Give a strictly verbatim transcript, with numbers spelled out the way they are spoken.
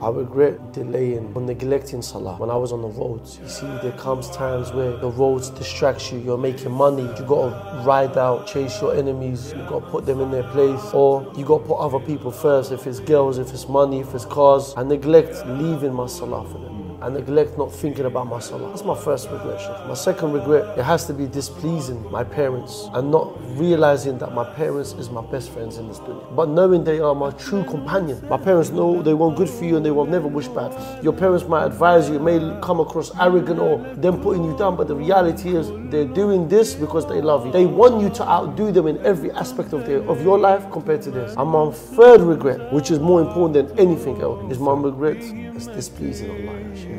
I regret delaying or neglecting salah when I was on the roads. You see, there comes times where the roads distract you, you're making money, you gotta ride out, chase your enemies, you gotta put them in their place, or you gotta put other people first, if it's girls, if it's money, if it's cars. I neglect leaving my salah for them. I neglect not thinking about my salah. That's my first regret, Sheikh. My second regret, it has to be displeasing my parents and not realizing that my parents is my best friends in this dunya. But knowing they are my true companion. My parents know they want good for you and they will never wish bad. Your parents might advise you, it may come across arrogant or them putting you down, but the reality is they're doing this because they love you. They want you to outdo them in every aspect of their of your life compared to theirs. And my third regret, which is more important than anything else, is my regret is displeasing Allah.